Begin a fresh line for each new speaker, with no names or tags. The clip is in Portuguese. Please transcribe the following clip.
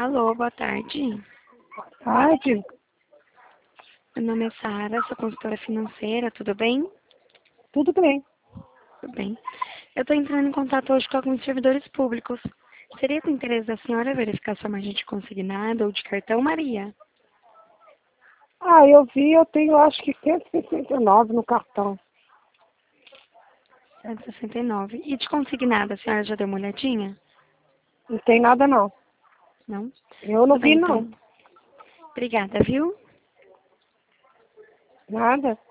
Alô, boa tarde.
Tarde?
Meu nome é Sara, sou consultora financeira, tudo bem?
Tudo bem.
Tudo bem. Eu estou entrando em contato hoje com alguns servidores públicos. Seria do interesse da senhora verificar sua margem de consignado ou de cartão, Maria?
Eu vi, eu tenho acho que 169 no cartão.
169. E de consignado, a senhora já deu uma olhadinha?
Não tem nada não.
Não?
Eu não
Tudo bem,
vi não.
então. Obrigada, viu?
Nada.